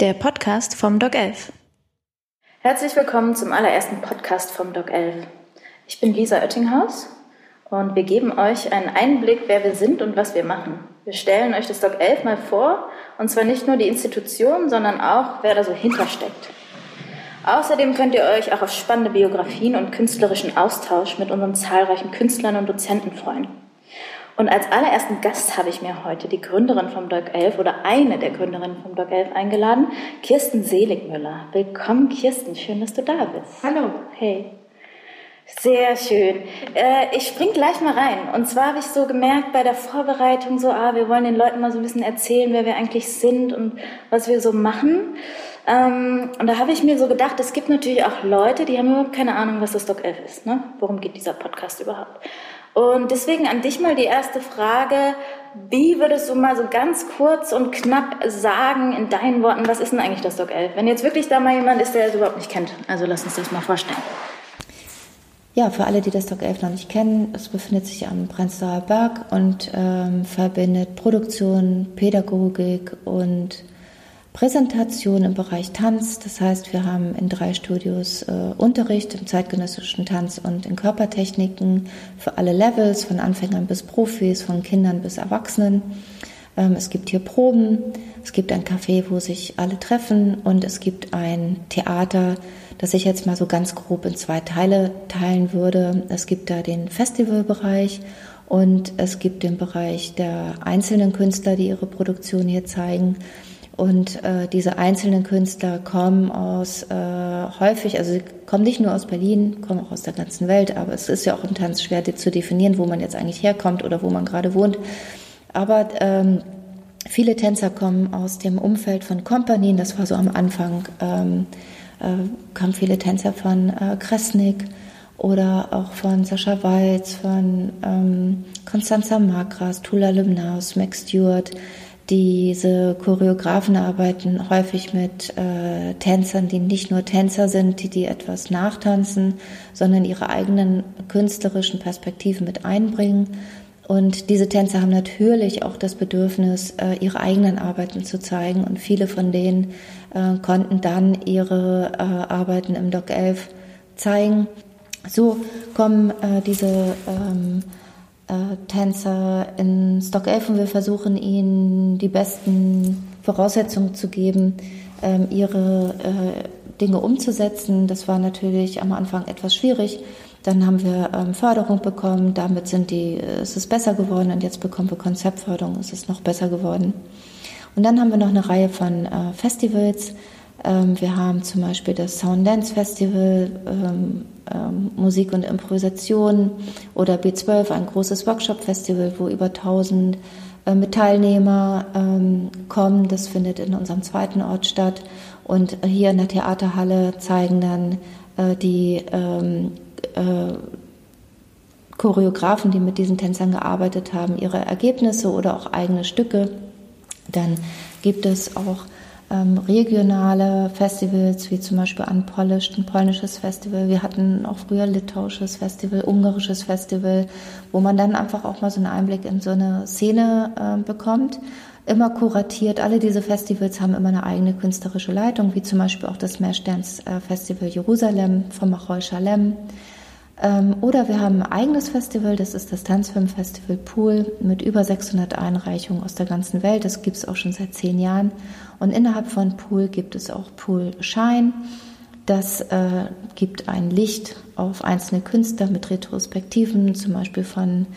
der Podcast vom Doc 11. Herzlich willkommen zum allerersten Podcast vom Doc 11. Ich bin Lisa Oettinghaus und wir geben euch einen Einblick, wer wir sind und was wir machen. Wir stellen euch das Doc 11 mal vor, und zwar nicht nur die Institution, sondern auch, wer da so hintersteckt. Außerdem könnt ihr euch auch auf spannende Biografien und künstlerischen Austausch mit unseren zahlreichen Künstlern und Dozenten freuen. Und als allerersten Gast habe ich mir heute die Gründerin vom Doc 11 oder eine der Gründerinnen vom Doc 11 eingeladen, Kirsten Seligmüller. Willkommen, Kirsten, schön, dass du da bist. Hallo. Hey. Sehr schön. Ich spring gleich mal rein. Und zwar habe ich so gemerkt bei der Vorbereitung wir wollen den Leuten mal so ein bisschen erzählen, wer wir eigentlich sind und was wir so machen. Und da habe ich mir so gedacht, es gibt natürlich auch Leute, die haben überhaupt keine Ahnung, was das Doc 11 ist. Ne? Worum geht dieser Podcast überhaupt? Und deswegen an dich mal die erste Frage. Wie würdest du mal so ganz kurz und knapp sagen in deinen Worten, was ist denn eigentlich das Doc 11? Wenn jetzt wirklich da mal jemand ist, der es überhaupt nicht kennt. Also lass uns das mal vorstellen. Ja, für alle, die das Doc 11 noch nicht kennen, es befindet sich am Prenzlauer Berg und verbindet Produktion, Pädagogik und Präsentation im Bereich Tanz. Das heißt, wir haben in 3 Studios Unterricht im zeitgenössischen Tanz und in Körpertechniken für alle Levels, von Anfängern bis Profis, von Kindern bis Erwachsenen. Es gibt hier Proben, es gibt ein Café, wo sich alle treffen, und es gibt ein Theater, das ich jetzt mal so ganz grob in 2 Teile teilen würde. Es gibt da den Festivalbereich und es gibt den Bereich der einzelnen Künstler, die ihre Produktion hier zeigen. Und diese einzelnen Künstler kommen häufig, also sie kommen nicht nur aus Berlin, kommen auch aus der ganzen Welt, aber es ist ja auch im Tanz schwer zu definieren, wo man jetzt eigentlich herkommt oder wo man gerade wohnt. Aber viele Tänzer kommen aus dem Umfeld von Kompanien, das war so am Anfang, kamen viele Tänzer von Kresnik oder auch von Sascha Waltz, von Constanza Makras, Tula Limnaus, Max Stewart. Diese Choreografen arbeiten häufig mit Tänzern, die nicht nur Tänzer sind, die etwas nachtanzen, sondern ihre eigenen künstlerischen Perspektiven mit einbringen. Und diese Tänzer haben natürlich auch das Bedürfnis, ihre eigenen Arbeiten zu zeigen. Und viele von denen konnten dann ihre Arbeiten im Doc 11 zeigen. So kommen diese Tänzer ins Doc 11 und wir versuchen ihnen die besten Voraussetzungen zu geben, ihre Dinge umzusetzen. Das war natürlich am Anfang etwas schwierig. Dann haben wir Förderung bekommen, damit ist es besser geworden, und jetzt bekommen wir Konzeptförderung, es ist noch besser geworden. Und dann haben wir noch eine Reihe von Festivals. Wir haben zum Beispiel das Sound Dance Festival, Musik und Improvisation, oder B12, ein großes Workshop-Festival, wo über 1000 mit Teilnehmer kommen. Das findet in unserem 2. Ort statt. Und hier in der Theaterhalle zeigen dann die Choreografen, die mit diesen Tänzern gearbeitet haben, ihre Ergebnisse oder auch eigene Stücke. Dann gibt es auch regionale Festivals, wie zum Beispiel Unpolished, ein polnisches Festival. Wir hatten auch früher litauisches Festival, ungarisches Festival, wo man dann einfach auch mal so einen Einblick in so eine Szene bekommt. Immer kuratiert. Alle diese Festivals haben immer eine eigene künstlerische Leitung, wie zum Beispiel auch das Meshdance Festival Jerusalem von Machol Shalem. Oder wir haben ein eigenes Festival, das ist das Tanzfilmfestival Pool mit über 600 Einreichungen aus der ganzen Welt. Das gibt es auch schon seit 10 Jahren. Und innerhalb von Pool gibt es auch Pool Shine. Das gibt ein Licht auf einzelne Künstler mit Retrospektiven, zum Beispiel von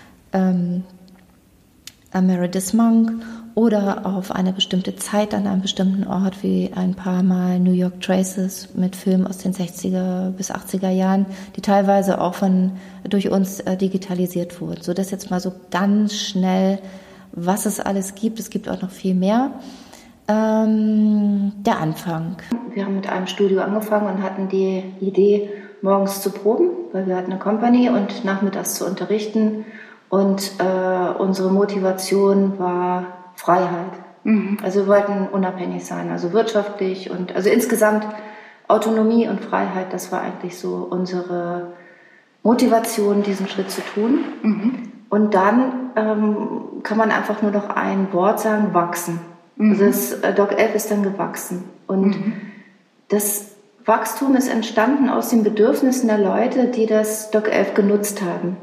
Meredith Monk, oder auf eine bestimmte Zeit an einem bestimmten Ort, wie ein paar Mal New York Traces mit Filmen aus den 60er bis 80er Jahren, die teilweise auch durch uns digitalisiert wurden. So, das jetzt mal so ganz schnell, was es alles gibt. Es gibt auch noch viel mehr. Der Anfang. Wir haben mit einem Studio angefangen und hatten die Idee, morgens zu proben, weil wir hatten eine Company, und nachmittags zu unterrichten. Und unsere Motivation war Freiheit. Mhm. Also wir wollten unabhängig sein, also wirtschaftlich und also insgesamt Autonomie und Freiheit, das war eigentlich so unsere Motivation, diesen Schritt zu tun. Mhm. Und dann kann man einfach nur noch ein Wort sagen: wachsen. Also das Doc 11 ist dann gewachsen. Und das Wachstum ist entstanden aus den Bedürfnissen der Leute, die das Doc 11 genutzt haben.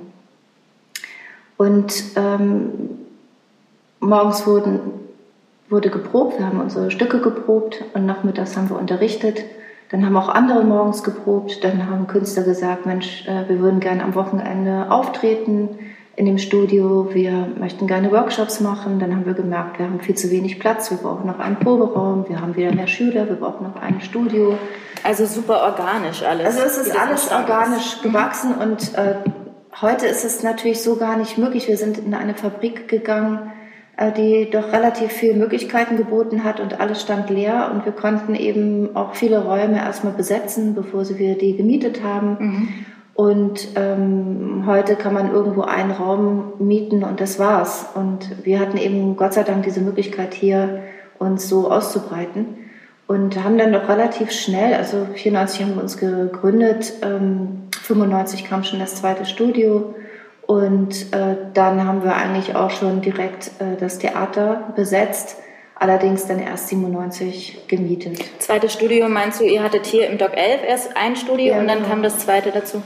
Und morgens wurde geprobt, wir haben unsere Stücke geprobt und nachmittags haben wir unterrichtet. Dann haben auch andere morgens geprobt, dann haben Künstler gesagt, Mensch, wir würden gerne am Wochenende auftreten in dem Studio, wir möchten gerne Workshops machen. Dann haben wir gemerkt, wir haben viel zu wenig Platz, wir brauchen noch einen Proberaum, wir haben wieder mehr Schüler, wir brauchen noch ein Studio. Also super organisch alles. Also es ist alles organisch gewachsen und heute ist es natürlich so gar nicht möglich. Wir sind in eine Fabrik gegangen, die doch relativ viele Möglichkeiten geboten hat und alles stand leer und wir konnten eben auch viele Räume erstmal besetzen, bevor wir die gemietet haben. Und heute kann man irgendwo einen Raum mieten und das war's. Und wir hatten eben Gott sei Dank diese Möglichkeit hier, uns so auszubreiten und haben dann doch relativ schnell, also 94 haben wir uns gegründet, 95 kam schon das zweite Studio. Und dann haben wir eigentlich auch schon direkt das Theater besetzt, allerdings dann erst 97 gemietet. Zweites Studio, meinst du, ihr hattet hier im Doc 11 erst ein Studio und dann kam das zweite dazu?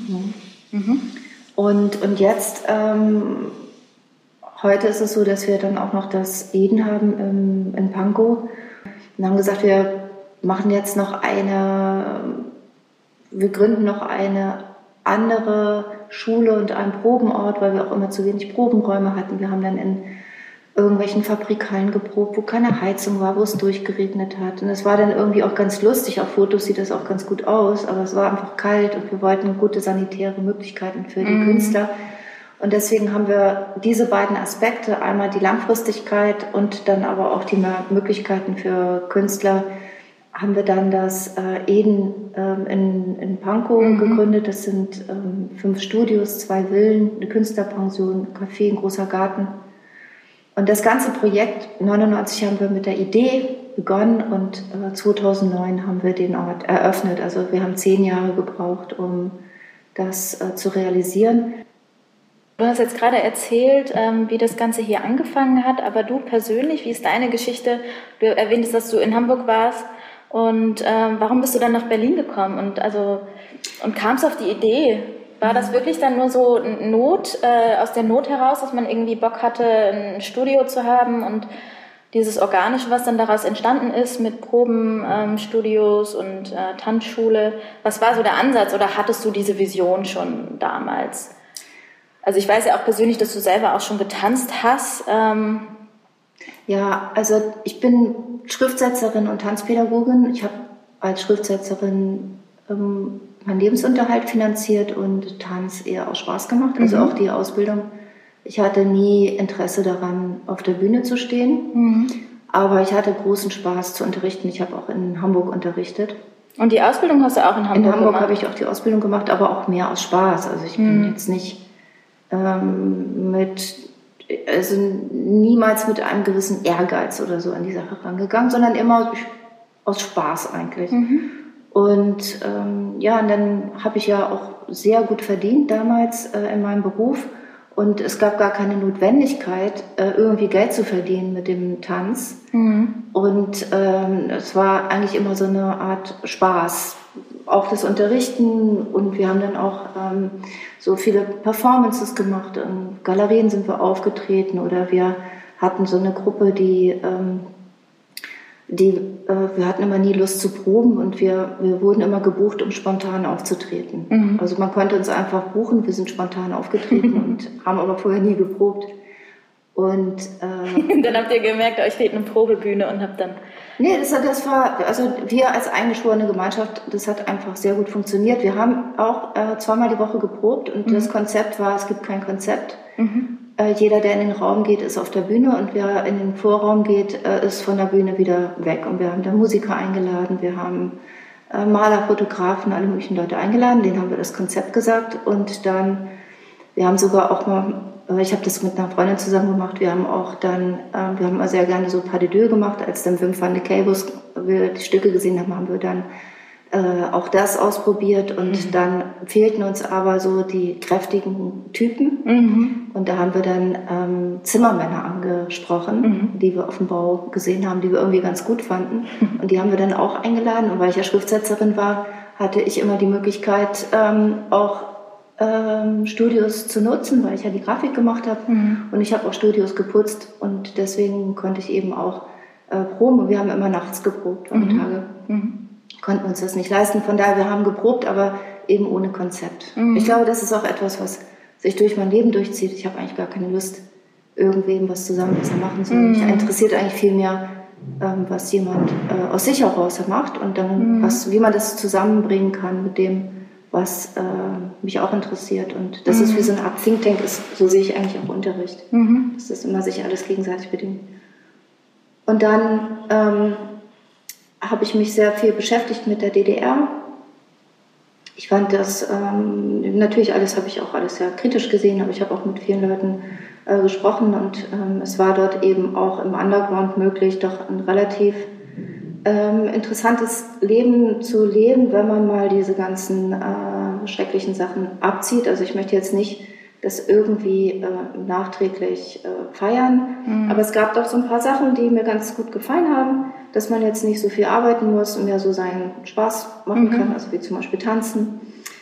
Und jetzt, heute ist es so, dass wir dann auch noch das Eden haben in Pankow und haben gesagt, wir gründen noch eine andere Schule und einen Probenort, weil wir auch immer zu wenig Probenräume hatten. Wir haben dann in irgendwelchen Fabrikhallen geprobt, wo keine Heizung war, wo es durchgeregnet hat. Und es war dann irgendwie auch ganz lustig. Auf Fotos sieht das auch ganz gut aus, aber es war einfach kalt und wir wollten gute sanitäre Möglichkeiten für die Künstler. Und deswegen haben wir diese beiden Aspekte, einmal die Langfristigkeit und dann aber auch die Möglichkeiten für Künstler, haben wir dann das Eden in Pankow gegründet. Das sind 5 Studios, 2 Villen, eine Künstlerpension, ein Café, ein großer Garten. Und das ganze Projekt, 99 haben wir mit der Idee begonnen und 2009 haben wir den Ort eröffnet. Also wir haben 10 Jahre gebraucht, um das zu realisieren. Du hast jetzt gerade erzählt, wie das Ganze hier angefangen hat, aber du persönlich, wie ist deine Geschichte? Du erwähntest, dass du in Hamburg warst. Und warum bist du dann nach Berlin gekommen und kamst auf die Idee? War das wirklich dann nur so aus der Not heraus, dass man irgendwie Bock hatte, ein Studio zu haben und dieses Organische, was dann daraus entstanden ist mit Probenstudios und Tanzschule? Was war so der Ansatz oder hattest du diese Vision schon damals? Also ich weiß ja auch persönlich, dass du selber auch schon getanzt hast. Ja, also ich bin Schriftsetzerin und Tanzpädagogin. Ich habe als Schriftsetzerin meinen Lebensunterhalt finanziert und Tanz eher aus Spaß gemacht, also auch die Ausbildung. Ich hatte nie Interesse daran, auf der Bühne zu stehen, aber ich hatte großen Spaß zu unterrichten. Ich habe auch in Hamburg unterrichtet. Und die Ausbildung hast du auch in Hamburg gemacht? In Hamburg habe ich auch die Ausbildung gemacht, aber auch mehr aus Spaß. Also ich bin jetzt nicht niemals mit einem gewissen Ehrgeiz oder so an die Sache rangegangen, sondern immer aus Spaß eigentlich. Und und dann habe ich ja auch sehr gut verdient damals in meinem Beruf und es gab gar keine Notwendigkeit, irgendwie Geld zu verdienen mit dem Tanz. Und es war eigentlich immer so eine Art Spaß, auch das Unterrichten, und wir haben dann auch so viele Performances gemacht, in Galerien sind wir aufgetreten oder wir hatten so eine Gruppe, wir hatten immer nie Lust zu proben und wir wurden immer gebucht, um spontan aufzutreten. Also man konnte uns einfach buchen, wir sind spontan aufgetreten und haben aber vorher nie geprobt. Und dann habt ihr gemerkt, euch fehlt eine Probebühne und habt dann... Nee, das war, also wir als eingeschworene Gemeinschaft, das hat einfach sehr gut funktioniert. Wir haben auch 2-mal die Woche geprobt und das Konzept war, es gibt kein Konzept. Jeder, der in den Raum geht, ist auf der Bühne und wer in den Vorraum geht, ist von der Bühne wieder weg. Und wir haben da Musiker eingeladen, wir haben Maler, Fotografen, alle möglichen Leute eingeladen, denen haben wir das Konzept gesagt und dann, wir haben sogar auch mal, ich habe das mit einer Freundin zusammen gemacht, wir haben auch dann, wir haben sehr gerne so Pas de Deux gemacht, als dann Wim van de Keibus wir die Stücke gesehen haben, haben wir dann auch das ausprobiert und dann fehlten uns aber so die kräftigen Typen und da haben wir dann Zimmermänner angesprochen, die wir auf dem Bau gesehen haben, die wir irgendwie ganz gut fanden und die haben wir dann auch eingeladen und weil ich ja Schriftsetzerin war, hatte ich immer die Möglichkeit auch Studios zu nutzen, weil ich ja die Grafik gemacht habe und ich habe auch Studios geputzt und deswegen konnte ich eben auch proben und wir haben immer nachts geprobt, Tage. Konnten uns das nicht leisten. Von daher, wir haben geprobt, aber eben ohne Konzept. Ich glaube, das ist auch etwas, was sich durch mein Leben durchzieht. Ich habe eigentlich gar keine Lust, irgendwem was zusammen was er machen soll. Mich interessiert eigentlich viel mehr, was jemand aus sich heraus macht und dann, wie man das zusammenbringen kann mit dem, was mich auch interessiert. Und das ist wie so eine Art Think Tank, so sehe ich eigentlich auch Unterricht. Das ist immer sich alles gegenseitig bedingt. Und dann habe ich mich sehr viel beschäftigt mit der DDR. Ich fand das, natürlich habe ich auch alles sehr kritisch gesehen, aber ich habe auch mit vielen Leuten gesprochen und es war dort eben auch im Underground möglich, doch ein relativ interessantes Leben zu leben, wenn man mal diese ganzen schrecklichen Sachen abzieht. Also ich möchte jetzt nicht das irgendwie nachträglich feiern. Aber es gab doch so ein paar Sachen, die mir ganz gut gefallen haben, dass man jetzt nicht so viel arbeiten muss und mehr so seinen Spaß machen kann, also wie zum Beispiel tanzen,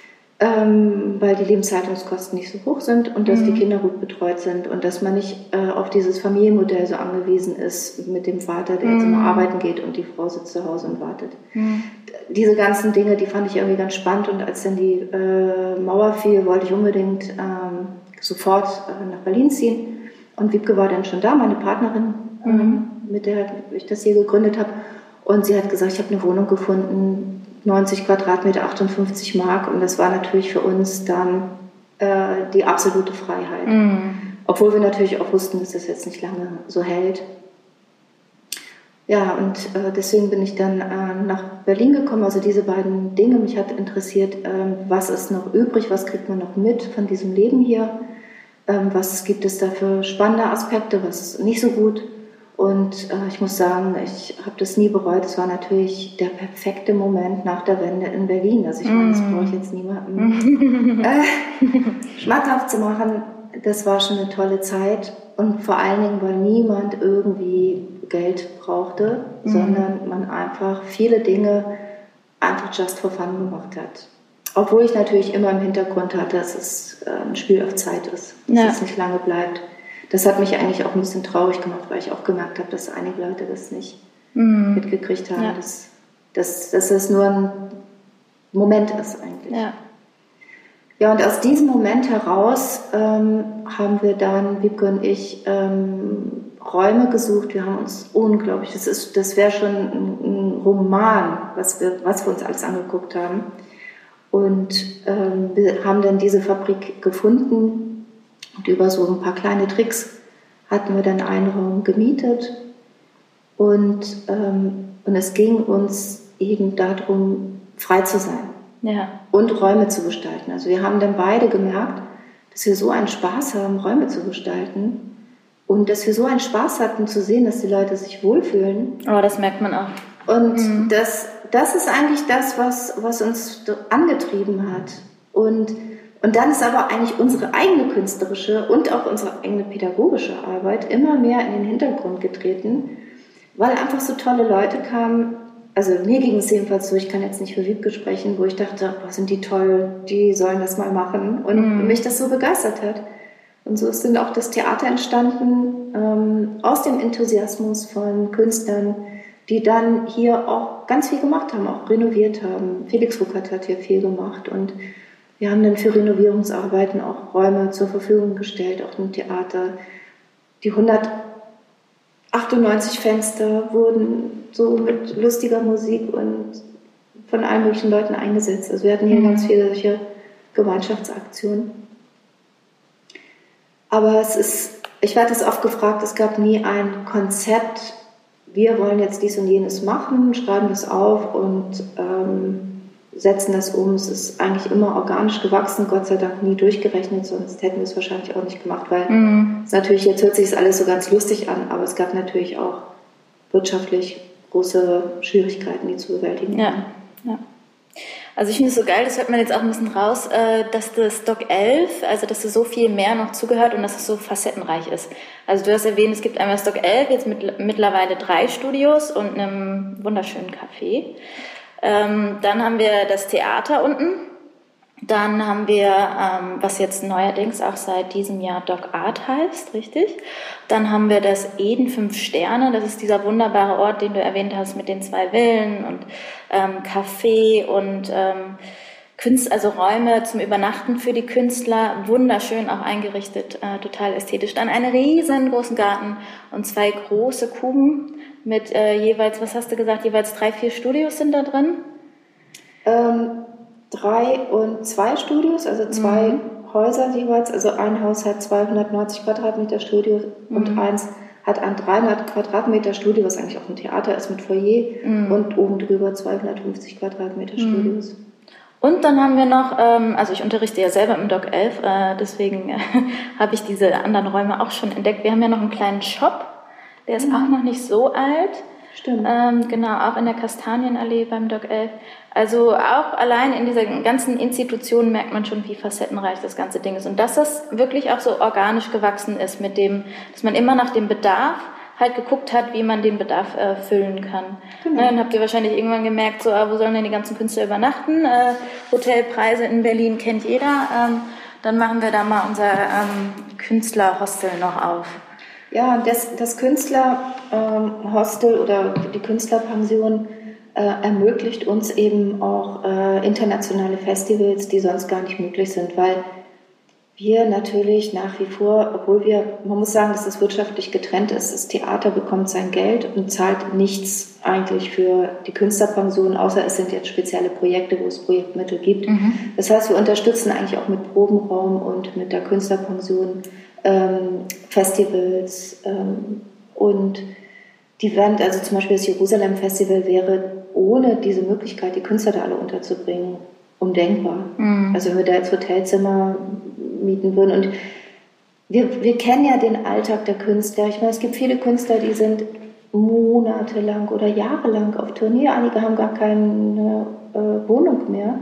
weil die Lebenshaltungskosten nicht so hoch sind und dass die Kinder gut betreut sind und dass man nicht auf dieses Familienmodell so angewiesen ist mit dem Vater, der jetzt immer arbeiten geht und die Frau sitzt zu Hause und wartet. Diese ganzen Dinge, die fand ich irgendwie ganz spannend und als dann die Mauer fiel, wollte ich unbedingt sofort nach Berlin ziehen und Wiebke war dann schon da, meine Partnerin, mit der ich das hier gegründet habe und sie hat gesagt, ich habe eine Wohnung gefunden, 90 Quadratmeter, 58 Mark und das war natürlich für uns dann die absolute Freiheit. Obwohl wir natürlich auch wussten, dass das jetzt nicht lange so hält. Ja, und deswegen bin ich dann nach Berlin gekommen. Also diese beiden Dinge, mich hat interessiert, was ist noch übrig, was kriegt man noch mit von diesem Leben hier, was gibt es da für spannende Aspekte, was ist nicht so gut. Und ich muss sagen, ich habe das nie bereut. Es war natürlich der perfekte Moment nach der Wende in Berlin. Also ich meine, das brauche ich jetzt niemandem schmackhaft zu machen. Das war schon eine tolle Zeit. Und vor allen Dingen, weil niemand irgendwie Geld brauchte, sondern man einfach viele Dinge einfach just for fun gemacht hat. Obwohl ich natürlich immer im Hintergrund hatte, dass es ein Spiel auf Zeit ist, dass es nicht lange bleibt. Das hat mich eigentlich auch ein bisschen traurig gemacht, weil ich auch gemerkt habe, dass einige Leute das nicht mitgekriegt haben, dass es nur ein Moment ist eigentlich. Ja, und aus diesem Moment heraus haben wir dann, Wiebke und ich, Räume gesucht. Wir haben uns unglaublich, das wäre schon ein Roman, was wir uns alles angeguckt haben. Und wir haben dann diese Fabrik gefunden und über so ein paar kleine Tricks hatten wir dann einen Raum gemietet. Und es ging uns eben darum, frei zu sein. Und Räume zu gestalten. Also wir haben dann beide gemerkt, dass wir so einen Spaß haben, Räume zu gestalten und dass wir so einen Spaß hatten zu sehen, dass die Leute sich wohlfühlen. Oh, das merkt man auch. Und das ist eigentlich das, was uns angetrieben hat. Und dann ist aber eigentlich unsere eigene künstlerische und auch unsere eigene pädagogische Arbeit immer mehr in den Hintergrund getreten, weil einfach so tolle Leute kamen. Also mir ging es jedenfalls so, ich kann jetzt nicht für Wiebke sprechen, wo ich dachte, boah, sind die toll, die sollen das mal machen. Und mich das so begeistert hat. Und so ist dann auch das Theater entstanden, aus dem Enthusiasmus von Künstlern, die dann hier auch ganz viel gemacht haben, auch renoviert haben. Felix Ruckert hat hier viel gemacht und wir haben dann für Renovierungsarbeiten auch Räume zur Verfügung gestellt, auch im Theater. Die 198 Fenster wurden so mit lustiger Musik und von allen möglichen Leuten eingesetzt. Also wir hatten hier ganz viele solche Gemeinschaftsaktionen. Aber ich werde das oft gefragt, es gab nie ein Konzept, wir wollen jetzt dies und jenes machen, schreiben das auf und setzen das um. Es ist eigentlich immer organisch gewachsen, Gott sei Dank nie durchgerechnet, sonst hätten wir es wahrscheinlich auch nicht gemacht, weil es natürlich, jetzt hört sich das alles so ganz lustig an, aber es gab natürlich auch wirtschaftlich große Schwierigkeiten, die zu bewältigen waren. Also ich finde es so geil, das hört man jetzt auch ein bisschen raus, dass das Doc 11, also dass es so viel mehr noch zugehört und dass es so facettenreich ist. Also du hast erwähnt, es gibt einmal das Doc 11, jetzt mittlerweile 3 Studios und einem wunderschönen Café. Dann haben wir das Theater unten. Dann haben wir, was jetzt neuerdings auch seit diesem Jahr Doc Art heißt, richtig? Dann haben wir das Eden 5 Sterne, das ist dieser wunderbare Ort, den du erwähnt hast mit den 2 Villen und Café und also Räume zum Übernachten für die Künstler, wunderschön auch eingerichtet, total ästhetisch. Dann einen riesengroßen Garten und 2 große Kuben mit jeweils, was hast du gesagt, jeweils 3, 4 Studios sind da drin? 3 und 2 Studios, also 2 Häuser jeweils. Also ein Haus hat 290 Quadratmeter Studio und eins hat ein 300 Quadratmeter Studio, was eigentlich auch ein Theater ist mit Foyer und oben drüber 250 Quadratmeter Studios. Und dann haben wir noch, also ich unterrichte ja selber im Doc 11, deswegen habe ich diese anderen Räume auch schon entdeckt. Wir haben ja noch einen kleinen Shop, der ist auch noch nicht so alt. Stimmt. Genau, auch in der Kastanienallee beim Doc 11. Also auch allein in dieser ganzen Institution merkt man schon, wie facettenreich das ganze Ding ist. Und dass das wirklich auch so organisch gewachsen ist mit dem, dass man immer nach dem Bedarf halt geguckt hat, wie man den Bedarf füllen kann. Genau. Dann habt ihr wahrscheinlich irgendwann gemerkt, so, wo sollen denn die ganzen Künstler übernachten? Hotelpreise in Berlin kennt jeder. Dann machen wir da mal unser Künstlerhostel noch auf. Ja, das Künstlerhostel oder die Künstlerpension ermöglicht uns eben auch internationale Festivals, die sonst gar nicht möglich sind, weil wir natürlich nach wie vor, obwohl man muss sagen, dass das wirtschaftlich getrennt ist, das Theater bekommt sein Geld und zahlt nichts eigentlich für die Künstlerpension, außer es sind jetzt spezielle Projekte, wo es Projektmittel gibt. Das heißt, wir unterstützen eigentlich auch mit Probenraum und mit der Künstlerpension Festivals und die werden, also zum Beispiel das Jerusalem Festival wäre ohne diese Möglichkeit, die Künstler da alle unterzubringen, undenkbar. Also wenn wir da jetzt Hotelzimmer mieten würden und wir kennen ja den Alltag der Künstler. Ich meine, es gibt viele Künstler, die sind monatelang oder jahrelang auf Tournee. Einige haben gar keine Wohnung mehr,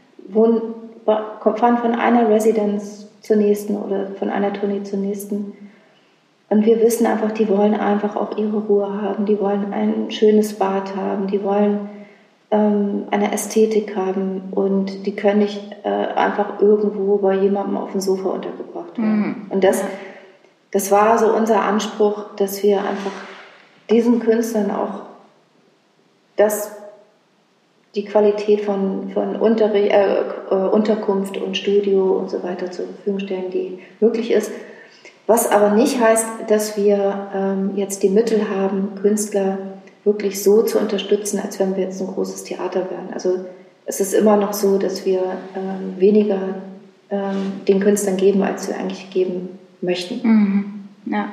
fahren von einer Residenz zur nächsten oder von einer Tournee zur nächsten. Und wir wissen einfach, die wollen einfach auch ihre Ruhe haben, die wollen ein schönes Bad haben, die wollen eine Ästhetik haben und die können nicht einfach irgendwo bei jemandem auf dem Sofa untergebracht werden. Und das war so unser Anspruch, dass wir einfach diesen Künstlern auch die Qualität von Unterkunft und Studio und so weiter zur Verfügung stellen, die möglich ist. Was aber nicht heißt, dass wir jetzt die Mittel haben, Künstler wirklich so zu unterstützen, als wenn wir jetzt ein großes Theater wären. Also es ist immer noch so, dass wir weniger den Künstlern geben, als wir eigentlich geben möchten. Ja.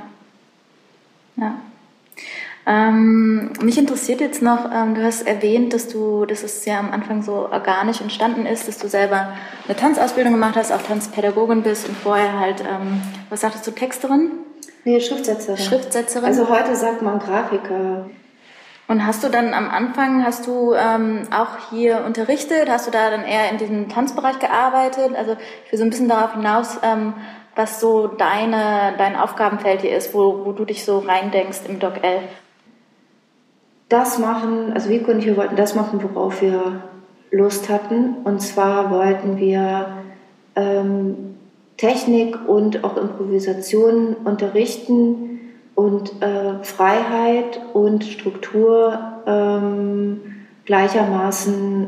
Mich interessiert jetzt noch, du hast erwähnt, dass es ja am Anfang so organisch entstanden ist, dass du selber eine Tanzausbildung gemacht hast, auch Tanzpädagogin bist und vorher halt, was sagtest du, Texterin? Nee, Schriftsetzerin. Also heute sagt man Grafiker. Und hast du dann am Anfang, auch hier unterrichtet? Hast du da dann eher in diesem Tanzbereich gearbeitet? Also ich will so ein bisschen darauf hinaus, was so dein Aufgabenfeld hier ist, wo du dich so reindenkst im Doc 11. Wiebke und ich, wir wollten das machen, worauf wir Lust hatten. Und zwar wollten wir Technik und auch Improvisation unterrichten und Freiheit und Struktur gleichermaßen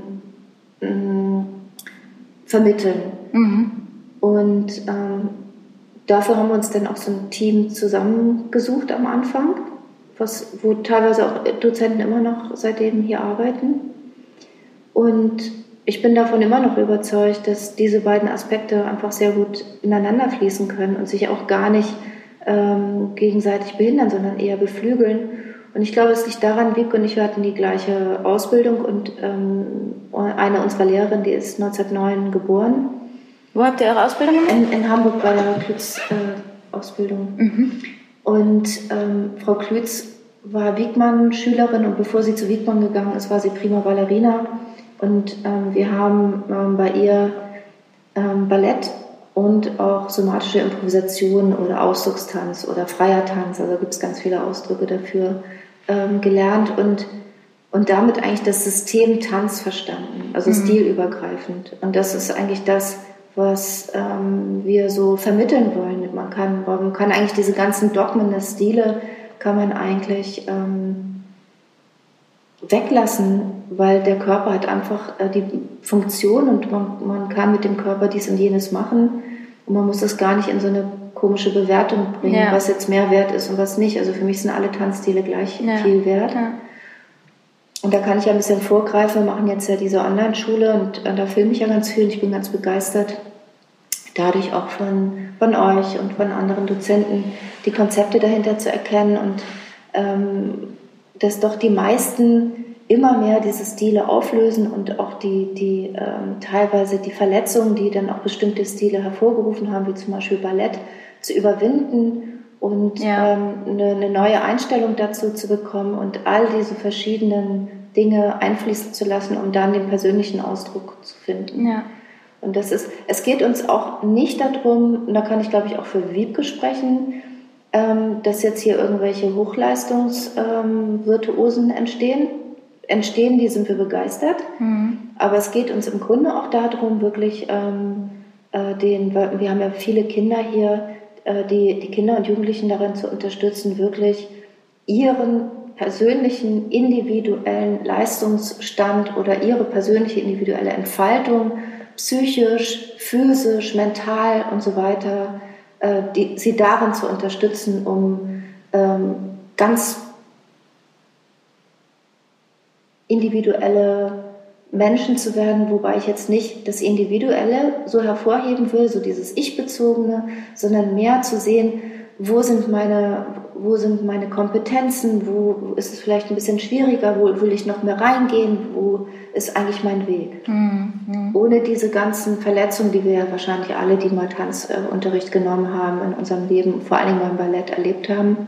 vermitteln. Und dafür haben wir uns dann auch so ein Team zusammengesucht am Anfang, wo teilweise auch Dozenten immer noch seitdem hier arbeiten. Und ich bin davon immer noch überzeugt, dass diese beiden Aspekte einfach sehr gut ineinander fließen können und sich auch gar nicht gegenseitig behindern, sondern eher beflügeln. Und ich glaube, es liegt daran, Wiebke und ich, wir hatten die gleiche Ausbildung und eine unserer Lehrerinnen, die ist 1909 geboren. Wo habt ihr eure Ausbildung gemacht? In Hamburg bei der Klütz Ausbildung. Und Frau Klütz war Wiegmann-Schülerin und bevor sie zu Wiegmann gegangen ist, war sie Prima Ballerina Und wir haben bei ihr Ballett und auch somatische Improvisation oder Ausdruckstanz oder freier Tanz, also gibt es ganz viele Ausdrücke dafür, gelernt und damit eigentlich das System Tanz verstanden, also stilübergreifend. Und das ist eigentlich das, was wir so vermitteln wollen. Man kann eigentlich diese ganzen Dogmen der Stile kann man eigentlich weglassen, weil der Körper hat einfach die Funktion und man kann mit dem Körper dies und jenes machen und man muss das gar nicht in so eine komische Bewertung bringen, was jetzt mehr wert ist und was nicht. Also für mich sind alle Tanzstile gleich viel wert. Ja. Und da kann ich ja ein bisschen vorgreifen. Wir machen jetzt ja diese Online-Schule und da filme ich ja ganz viel und ich bin ganz begeistert, dadurch auch von euch und von anderen Dozenten die Konzepte dahinter zu erkennen und dass doch die meisten immer mehr diese Stile auflösen und auch die teilweise die Verletzungen, die dann auch bestimmte Stile hervorgerufen haben, wie zum Beispiel Ballett, zu überwinden und eine neue Einstellung dazu zu bekommen und all diese verschiedenen Dinge einfließen zu lassen, um dann den persönlichen Ausdruck zu finden. Ja. Und es geht uns auch nicht darum, und da kann ich glaube ich auch für Wiebke sprechen, dass jetzt hier irgendwelche Hochleistungsvirtuosen entstehen, die sind wir begeistert. Aber es geht uns im Grunde auch darum, wirklich wir haben ja viele Kinder hier, die Kinder und Jugendlichen darin zu unterstützen, wirklich ihren persönlichen individuellen Leistungsstand oder ihre persönliche individuelle Entfaltung psychisch, physisch, mental und so weiter, sie darin zu unterstützen, um ganz individuelle Menschen zu werden, wobei ich jetzt nicht das Individuelle so hervorheben will, so dieses Ich-Bezogene, sondern mehr zu sehen, wo sind meine Kompetenzen, wo ist es vielleicht ein bisschen schwieriger, wo will ich noch mehr reingehen, wo ist eigentlich mein Weg. Ohne diese ganzen Verletzungen, die wir ja wahrscheinlich alle, die mal Tanzunterricht genommen haben in unserem Leben, vor allem beim Ballett erlebt haben.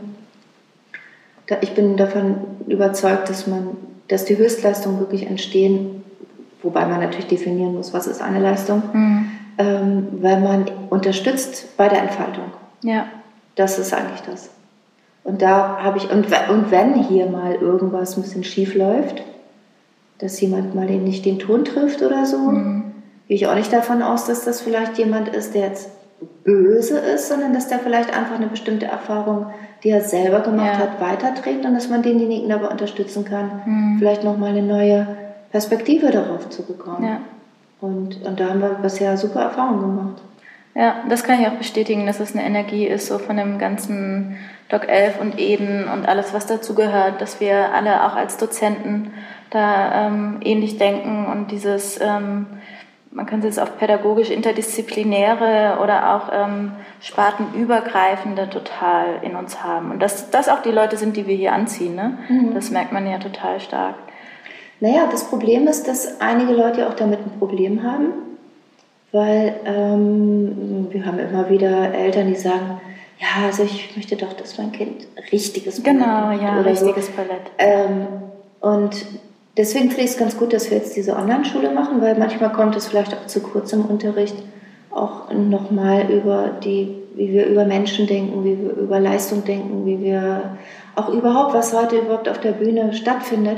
Ich bin davon überzeugt, dass die Höchstleistungen wirklich entstehen, wobei man natürlich definieren muss, was ist eine Leistung, weil man unterstützt bei der Entfaltung. Ja. Das ist eigentlich das. Und da habe ich, und wenn hier mal irgendwas ein bisschen schief läuft, dass jemand mal nicht den Ton trifft oder so, gehe ich auch nicht davon aus, dass das vielleicht jemand ist, der jetzt böse ist, sondern dass der vielleicht einfach eine bestimmte Erfahrung, die er selber gemacht hat, weiterträgt und dass man denjenigen dabei unterstützen kann, vielleicht nochmal eine neue Perspektive darauf zu bekommen. Ja. Und da haben wir bisher super Erfahrungen gemacht. Ja, das kann ich auch bestätigen, dass es eine Energie ist, so von dem ganzen Doc 11 und Eden und alles, was dazu gehört, dass wir alle auch als Dozenten da ähnlich denken und dieses, man kann es jetzt auf pädagogisch interdisziplinäre oder auch spartenübergreifende total in uns haben. Und dass das auch die Leute sind, die wir hier anziehen, ne? Das merkt man ja total stark. Naja, das Problem ist, dass einige Leute auch damit ein Problem haben, weil wir haben immer wieder Eltern, die sagen, ja, also ich möchte doch, dass mein Kind richtiges Ballett macht. Genau, ja, oder richtiges so. Ballett. Und deswegen finde ich es ganz gut, dass wir jetzt diese Online-Schule machen, weil manchmal kommt es vielleicht auch zu kurz im Unterricht, auch nochmal wie wir über Menschen denken, wie wir über Leistung denken, wie wir auch überhaupt, was heute überhaupt auf der Bühne stattfindet.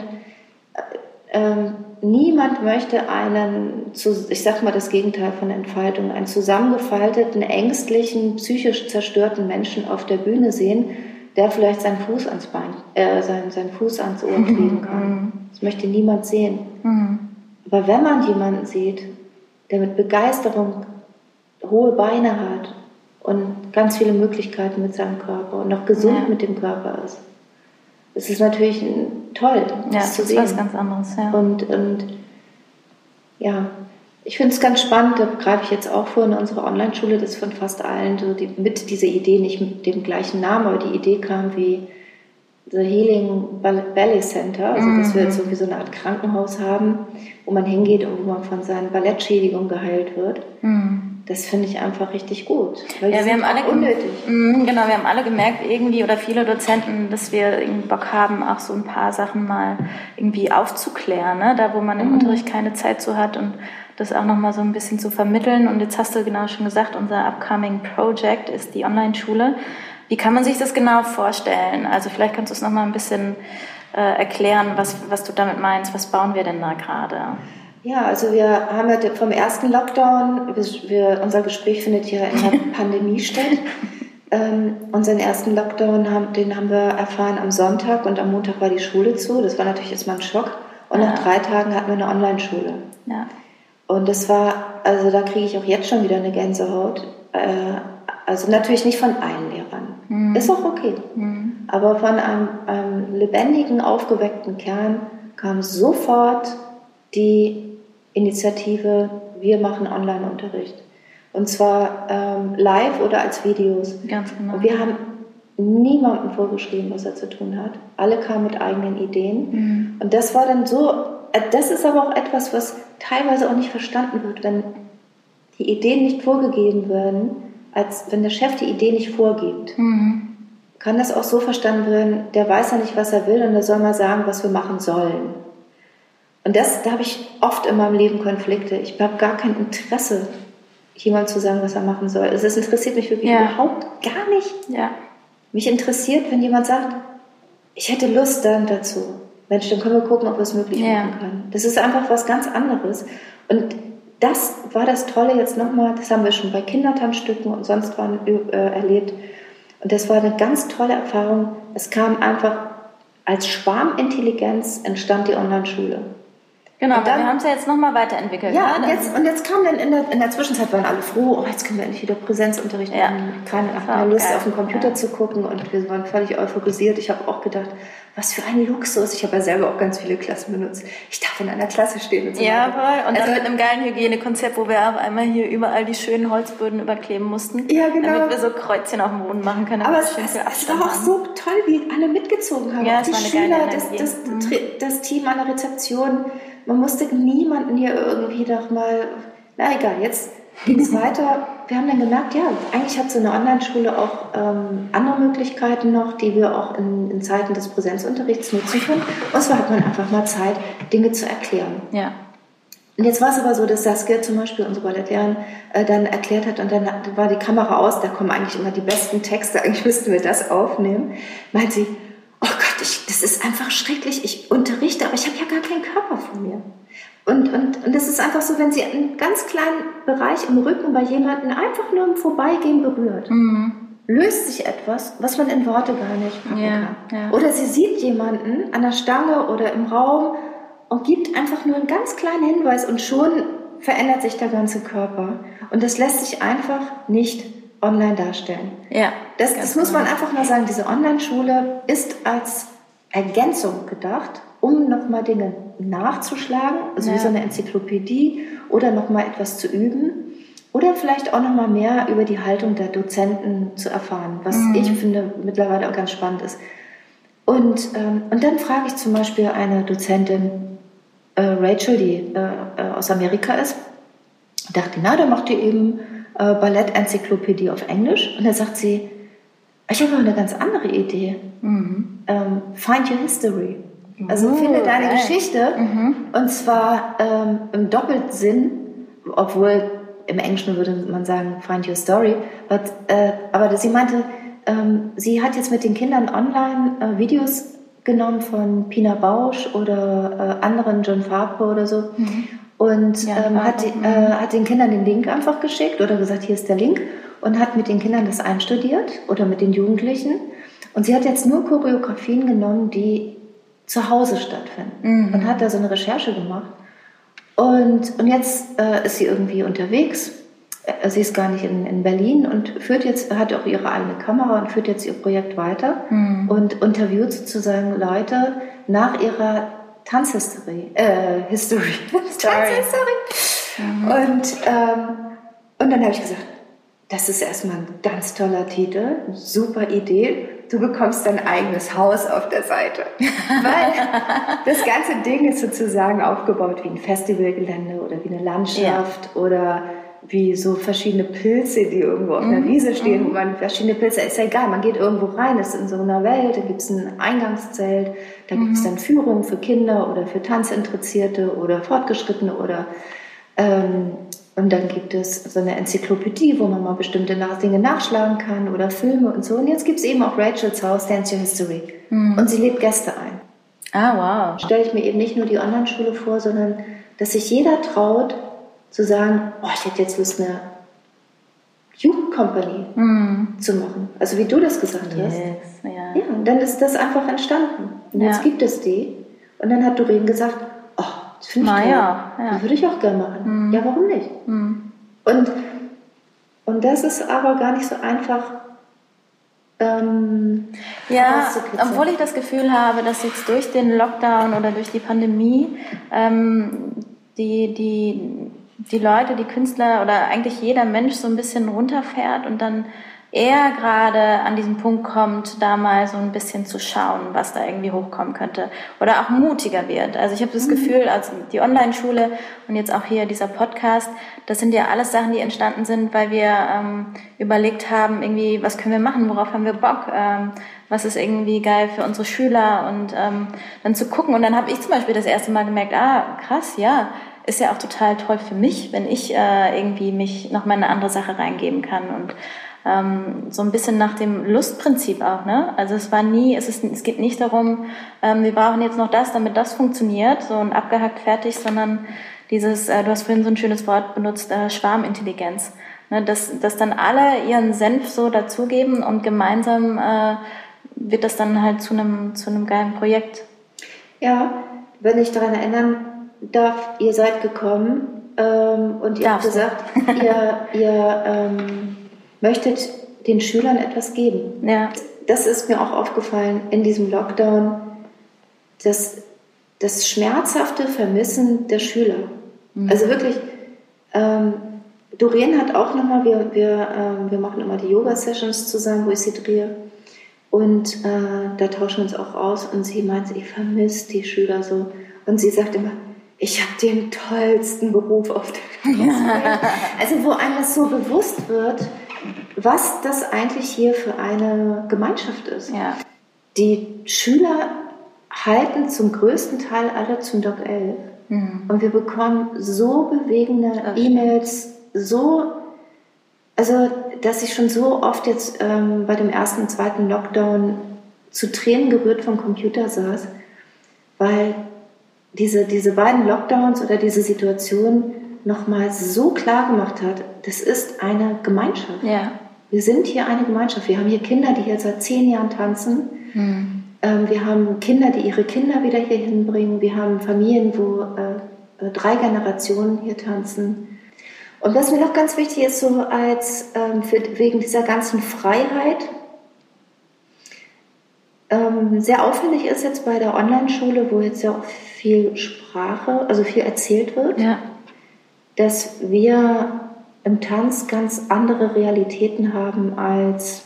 Niemand möchte ich sag mal das Gegenteil von Entfaltung, einen zusammengefalteten, ängstlichen, psychisch zerstörten Menschen auf der Bühne sehen, der vielleicht seinen Fuß ans Ohr kriegen kann. Das möchte niemand sehen. Aber wenn man jemanden sieht, der mit Begeisterung hohe Beine hat und ganz viele Möglichkeiten mit seinem Körper und noch gesund mit dem Körper ist, es ist natürlich toll, das zu sehen. Ja, das ist was ganz anderes, ja. Und ja, ich finde es ganz spannend, da greife ich jetzt auch vor in unserer Online-Schule, dass von fast allen so mit dieser Idee, nicht mit dem gleichen Namen, aber die Idee kam wie The Healing Ballet Center, also dass wir jetzt so wie so eine Art Krankenhaus haben, wo man hingeht und wo man von seinen Ballettschädigungen geheilt wird. Das finde ich einfach richtig gut. Weil wir haben alle unnötig. Genau, wir haben alle gemerkt irgendwie, oder viele Dozenten, dass wir irgendwie Bock haben, auch so ein paar Sachen mal irgendwie aufzuklären, ne? Da wo man im Unterricht keine Zeit zu hat und das auch nochmal so ein bisschen zu vermitteln. Und jetzt hast du genau schon gesagt, unser upcoming Project ist die Online-Schule. Wie kann man sich das genau vorstellen? Also vielleicht kannst du es nochmal ein bisschen erklären, was du damit meinst. Was bauen wir denn da gerade? Ja, also wir haben ja vom ersten Lockdown, unser Gespräch findet ja in der Pandemie statt. Unseren ersten Lockdown, den haben wir erfahren am Sonntag und am Montag war die Schule zu. Das war natürlich erstmal ein Schock. Und nach 3 Tagen hatten wir eine Online-Schule. Ja. Und das war, also da kriege ich auch jetzt schon wieder eine Gänsehaut. Also natürlich nicht von allen Lehrern. Ist auch okay. Aber von einem lebendigen, aufgeweckten Kern kam sofort die Initiative, wir machen Online-Unterricht. Und zwar live oder als Videos. Ganz genau. Und wir haben niemandem vorgeschrieben, was er zu tun hat. Alle kamen mit eigenen Ideen. Und das war dann so, das ist aber auch etwas, was teilweise auch nicht verstanden wird, wenn die Ideen nicht vorgegeben werden, als wenn der Chef die Idee nicht vorgibt. Kann das auch so verstanden werden, der weiß ja nicht, was er will und der soll mal sagen, was wir machen sollen. Und da habe ich oft in meinem Leben Konflikte. Ich habe gar kein Interesse, jemandem zu sagen, was er machen soll. Also das interessiert mich wirklich überhaupt gar nicht. Ja. Mich interessiert, wenn jemand sagt, ich hätte Lust dann dazu. Mensch, dann können wir gucken, ob wir es möglich machen können. Das ist einfach was ganz anderes. Und das war das Tolle jetzt nochmal, das haben wir schon bei Kindertanzstücken und sonst wann erlebt. Und das war eine ganz tolle Erfahrung. Es kam einfach als Schwarmintelligenz entstand die Online-Schschule. Genau, dann, wir haben es ja jetzt nochmal weiterentwickelt. Ja, und jetzt kam dann in der Zwischenzeit, waren alle froh, jetzt können wir endlich wieder Präsenzunterricht machen. Keine Lust auf den Computer zu gucken und wir waren völlig euphorisiert. Ich habe auch gedacht, was für ein Luxus. Ich habe ja selber auch ganz viele Klassen benutzt. Ich darf in einer Klasse stehen und so weiter. Voll. Und dann mit einem geilen Hygienekonzept, wo wir auf einmal hier überall die schönen Holzböden überkleben mussten. Ja, genau. Damit wir so Kreuzchen auf dem Boden machen können. Aber es war auch so toll, wie alle mitgezogen haben. Ja, die Schüler, das Team an der Rezeption. Man musste niemanden hier irgendwie doch mal, na egal, jetzt ging es weiter. Wir haben dann gemerkt, ja, eigentlich hat so eine Online-Schule auch andere Möglichkeiten noch, die wir auch in Zeiten des Präsenzunterrichts nutzen können. Und zwar hat man einfach mal Zeit, Dinge zu erklären. Ja. Und jetzt war es aber so, dass Saskia zum Beispiel, unsere Ballettlehrerin, dann erklärt hat und dann war die Kamera aus, da kommen eigentlich immer die besten Texte, eigentlich müssten wir das aufnehmen. Meint sie, oh Gott, das ist einfach schrecklich, ich unterrichte, aber ich habe ja gar keinen Körper vor mir. Und das ist einfach so, wenn sie einen ganz kleinen Bereich im Rücken bei jemandem einfach nur im Vorbeigehen berührt, löst sich etwas, was man in Worte gar nicht packen kann. Ja. Oder sie sieht jemanden an der Stange oder im Raum und gibt einfach nur einen ganz kleinen Hinweis und schon verändert sich der ganze Körper. Und das lässt sich einfach nicht online darstellen. Ja, das muss man einfach mal sagen, diese Online-Schule ist als Ergänzung gedacht, um nochmal Dinge nachzuschlagen, also wie so eine Enzyklopädie oder nochmal etwas zu üben oder vielleicht auch nochmal mehr über die Haltung der Dozenten zu erfahren, was ich finde mittlerweile auch ganz spannend ist. Und dann frage ich zum Beispiel eine Dozentin, Rachel, die aus Amerika ist, dachte, dann macht ihr eben Ballett-Enzyklopädie auf Englisch und dann sagt sie, ich habe eine ganz andere Idee. Find your history. Also finde deine Geschichte und zwar im Doppelsinn, obwohl im Englischen würde man sagen find your story, aber sie meinte, sie hat jetzt mit den Kindern online Videos genommen von Pina Bausch oder anderen, John Farber oder so und hat den Kindern den Link einfach geschickt oder gesagt, hier ist der Link und hat mit den Kindern das einstudiert oder mit den Jugendlichen und sie hat jetzt nur Choreografien genommen, die zu Hause stattfinden und hat da so eine Recherche gemacht und jetzt ist sie irgendwie unterwegs, sie ist gar nicht in Berlin und hat auch ihre eigene Kamera und führt jetzt ihr Projekt weiter und interviewt sozusagen Leute nach ihrer Tanzhistory. Und dann habe ich gesagt, das ist erstmal ein ganz toller Titel, super Idee. Du bekommst dein eigenes Haus auf der Seite. Weil das ganze Ding ist sozusagen aufgebaut wie ein Festivalgelände oder wie eine Landschaft oder wie so verschiedene Pilze, die irgendwo auf einer Wiese stehen, wo man verschiedene Pilze, ist ja egal, man geht irgendwo rein, ist in so einer Welt, da gibt es ein Eingangszelt, da gibt es dann Führungen für Kinder oder für Tanzinteressierte oder Fortgeschrittene oder und dann gibt es so eine Enzyklopädie, wo man mal bestimmte Dinge nachschlagen kann oder Filme und so. Und jetzt gibt es eben auch Rachel's House, Dance Your History. Und sie lädt Gäste ein. Ah, wow. Stelle ich mir eben nicht nur die Online-Schule vor, sondern dass sich jeder traut, zu sagen, oh, ich hätte jetzt Lust, eine Jugendcompany zu machen. Also wie du das gesagt hast. Ja, und dann ist das einfach entstanden. Und jetzt gibt es die. Und dann hat Doreen gesagt, oh, das finde ich toll. Ja. Das würde ich auch gerne machen. Ja, warum nicht? Und das ist aber gar nicht so einfach. Obwohl ich das Gefühl habe, dass jetzt durch den Lockdown oder durch die Pandemie die Leute, die Künstler oder eigentlich jeder Mensch so ein bisschen runterfährt und dann eher gerade an diesen Punkt kommt, da mal so ein bisschen zu schauen, was da irgendwie hochkommen könnte oder auch mutiger wird. Also ich habe das Gefühl, also die Online-Schule und jetzt auch hier dieser Podcast, das sind ja alles Sachen, die entstanden sind, weil wir überlegt haben, irgendwie, was können wir machen, worauf haben wir Bock, was ist irgendwie geil für unsere Schüler und dann zu gucken. Und dann habe ich zum Beispiel das erste Mal gemerkt, krass, ja, ist ja auch total toll für mich, wenn ich irgendwie mich noch mal in eine andere Sache reingeben kann und so ein bisschen nach dem Lustprinzip auch, ne? Also es geht nicht darum, wir brauchen jetzt noch das, damit das funktioniert, so ein abgehackt fertig, sondern dieses, du hast vorhin so ein schönes Wort benutzt, Schwarmintelligenz, ne? Dass dann alle ihren Senf so dazugeben und gemeinsam wird das dann halt zu einem geilen Projekt. Ja, wenn ich daran erinnern darf, ihr seid gekommen und ihr habt gesagt, ihr möchtet den Schülern etwas geben. Ja. Das ist mir auch aufgefallen in diesem Lockdown, das schmerzhafte Vermissen der Schüler. Also wirklich, Doreen hat auch nochmal, wir machen immer die Yoga-Sessions zusammen, wo ich sie drehe. Und da tauschen wir uns auch aus und sie meint, ich vermisse die Schüler so. Und sie sagt immer, ich habe den tollsten Beruf auf der Welt. Also wo einem das so bewusst wird, was das eigentlich hier für eine Gemeinschaft ist. Ja. Die Schüler halten zum größten Teil alle zum Doc 11. Und wir bekommen so bewegende E-Mails, also dass ich schon so oft jetzt bei dem ersten und zweiten Lockdown zu Tränen gerührt vom Computer saß, weil diese beiden Lockdowns oder diese Situation nochmal so klar gemacht hat, das ist eine Gemeinschaft. Ja. Wir sind hier eine Gemeinschaft. Wir haben hier Kinder, die hier seit 10 Jahren tanzen. Wir haben Kinder, die ihre Kinder wieder hier hinbringen. Wir haben Familien, wo 3 Generationen hier tanzen. Und was mir noch ganz wichtig ist, so als wegen dieser ganzen Freiheit, sehr auffällig ist jetzt bei der Online-Schule, wo jetzt ja auch viel Sprache, also viel erzählt wird, dass wir im Tanz ganz andere Realitäten haben als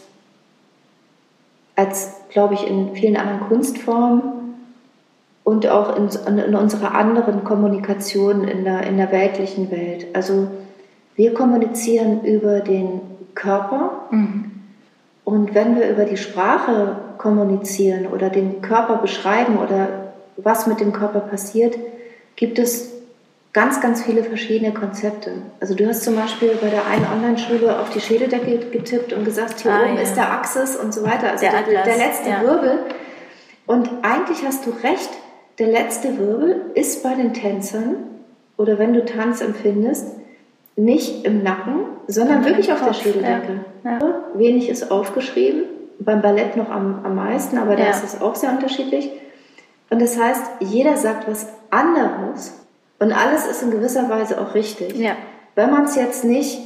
glaube ich, in vielen anderen Kunstformen und auch in unserer anderen Kommunikation in der weltlichen Welt. Also wir kommunizieren über den Körper und wenn wir über die Sprache kommunizieren oder den Körper beschreiben oder was mit dem Körper passiert, gibt es ganz, ganz viele verschiedene Konzepte. Also du hast zum Beispiel bei der einen Online-Schule auf die Schädeldecke getippt und gesagt, hier oben ist der Axis und so weiter, also der letzte Wirbel. Und eigentlich hast du recht, der letzte Wirbel ist bei den Tänzern oder wenn du Tanz empfindest, nicht im Nacken, sondern wirklich auf der Schädeldecke. Ja. Wenig ist aufgeschrieben, beim Ballett noch am meisten, aber da ist es auch sehr unterschiedlich. Und das heißt, jeder sagt was anderes und alles ist in gewisser Weise auch richtig. Ja. Wenn man es jetzt nicht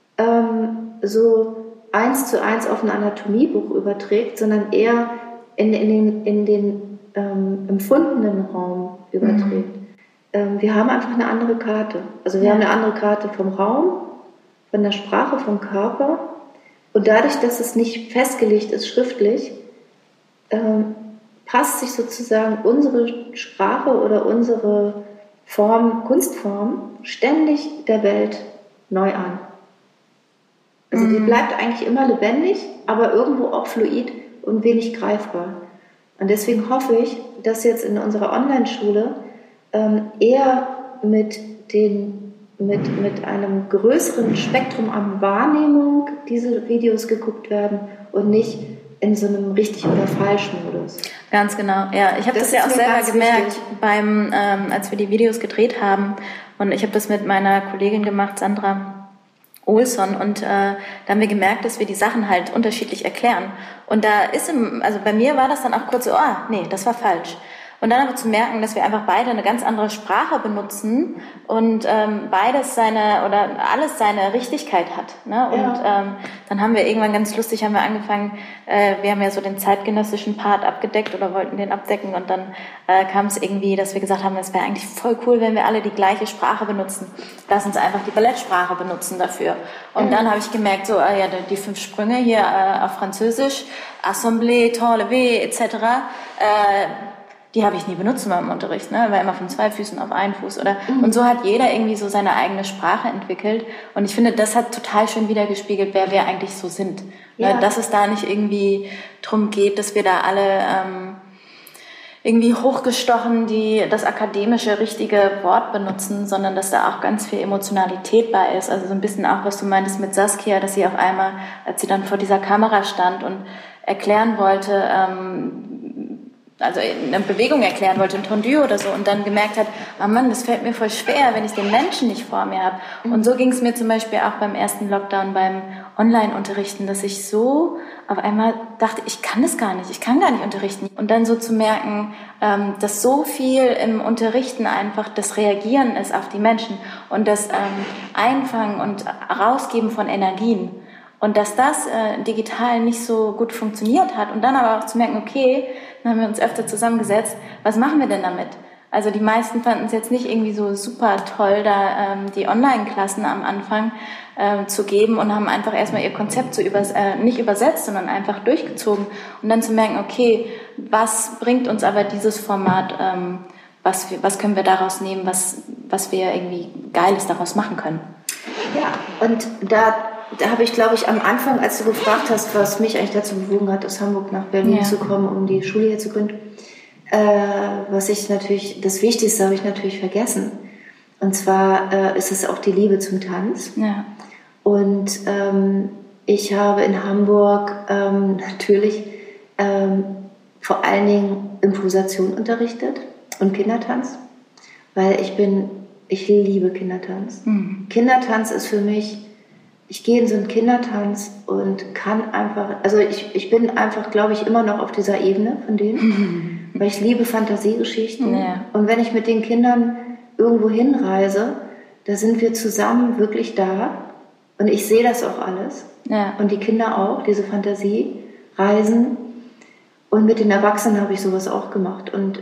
so 1:1 auf ein Anatomiebuch überträgt, sondern eher in den empfundenen Raum überträgt. Wir haben einfach eine andere Karte. Also wir haben eine andere Karte vom Raum, von der Sprache, vom Körper. Und dadurch, dass es nicht festgelegt ist schriftlich, passt sich sozusagen unsere Sprache oder unsere Kunstform ständig der Welt neu an. Also die bleibt eigentlich immer lebendig, aber irgendwo auch fluid und wenig greifbar. Und deswegen hoffe ich, dass jetzt in unserer Online-Schule eher mit einem größeren Spektrum an Wahrnehmung diese Videos geguckt werden und nicht in so einem richtig oder falsch Modus. Ganz genau, ja. Ich habe das ja auch selber gemerkt, als wir die Videos gedreht haben. Und ich habe das mit meiner Kollegin gemacht, Sandra Olsson. Und da haben wir gemerkt, dass wir die Sachen halt unterschiedlich erklären. Und da also bei mir war das dann auch kurz so, nee, das war falsch. Und dann aber zu merken, dass wir einfach beide eine ganz andere Sprache benutzen und alles seine Richtigkeit hat. Ne? Und dann haben wir irgendwann ganz lustig angefangen, wir haben ja so den zeitgenössischen Part abgedeckt oder wollten den abdecken und dann kam es irgendwie, dass wir gesagt haben, es wäre eigentlich voll cool, wenn wir alle die gleiche Sprache benutzen. Lass uns einfach die Ballettsprache benutzen dafür. Und dann habe ich gemerkt, die 5 Sprünge hier auf Französisch, Assemblée, tant levé, etc., die habe ich nie benutzt in meinem Unterricht, ne? War immer von 2 Füßen auf 1 Fuß und so hat jeder irgendwie so seine eigene Sprache entwickelt und ich finde, das hat total schön wiedergespiegelt, wer wir eigentlich so sind. Ja. Ne? Dass es da nicht irgendwie drum geht, dass wir da alle irgendwie hochgestochen das akademische richtige Wort benutzen, sondern dass da auch ganz viel Emotionalität bei ist. Also so ein bisschen auch, was du meintest mit Saskia, dass sie auf einmal, als sie dann vor dieser Kamera stand und erklären wollte, also eine Bewegung erklären wollte, ein Tendu oder so, und dann gemerkt hat, oh Mann, das fällt mir voll schwer, wenn ich den Menschen nicht vor mir habe. Und so ging es mir zum Beispiel auch beim ersten Lockdown, beim Online-Unterrichten, dass ich so auf einmal dachte, ich kann das gar nicht, ich kann gar nicht unterrichten. Und dann so zu merken, dass so viel im Unterrichten einfach das Reagieren ist auf die Menschen und das Einfangen und Rausgeben von Energien. Und dass das digital nicht so gut funktioniert hat. Und dann aber auch zu merken, okay, dann haben wir uns öfter zusammengesetzt, was machen wir denn damit? Also die meisten fanden es jetzt nicht irgendwie so super toll, da die Online-Klassen am Anfang zu geben und haben einfach erstmal ihr Konzept nicht übersetzt, sondern einfach durchgezogen. Und dann zu merken, okay, was bringt uns aber dieses Format, was können wir daraus nehmen, was wir irgendwie Geiles daraus machen können? Ja, und da habe ich, glaube ich, am Anfang, als du gefragt hast, was mich eigentlich dazu bewogen hat, aus Hamburg nach Berlin zu kommen, um die Schule hier zu gründen, das Wichtigste habe ich natürlich vergessen. Und zwar ist es auch die Liebe zum Tanz. Ja. Und ich habe in Hamburg natürlich vor allen Dingen Improvisation unterrichtet und Kindertanz, weil ich liebe Kindertanz. Mhm. Kindertanz ist für mich, ich gehe in so einen Kindertanz und kann einfach, also ich bin einfach, glaube ich, immer noch auf dieser Ebene von denen, weil ich liebe Fantasiegeschichten. Ja. Und wenn ich mit den Kindern irgendwo hinreise, da sind wir zusammen wirklich da und ich sehe das auch alles. Ja. Und die Kinder auch, diese Fantasiereisen. Und mit den Erwachsenen habe ich sowas auch gemacht. Und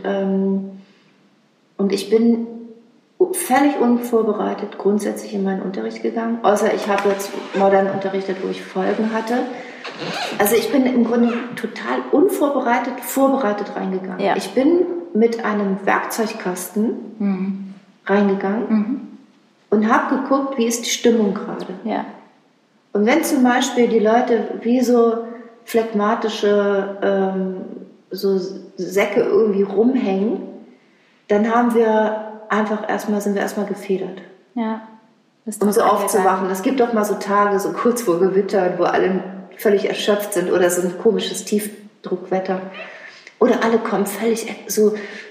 ich bin völlig unvorbereitet grundsätzlich in meinen Unterricht gegangen, außer ich habe jetzt modern unterrichtet, wo ich Folgen hatte. Also ich bin im Grunde total vorbereitet reingegangen. Ja. Ich bin mit einem Werkzeugkasten reingegangen und habe geguckt, wie ist die Stimmung gerade. Ja. Und wenn zum Beispiel die Leute wie so phlegmatische so Säcke irgendwie rumhängen, dann sind wir erstmal gefedert. Ja. Um so aufzuwachen. Es gibt doch mal so Tage, so kurz vor Gewitter, wo alle völlig erschöpft sind oder so ein komisches Tiefdruckwetter. Oder alle kommen völlig so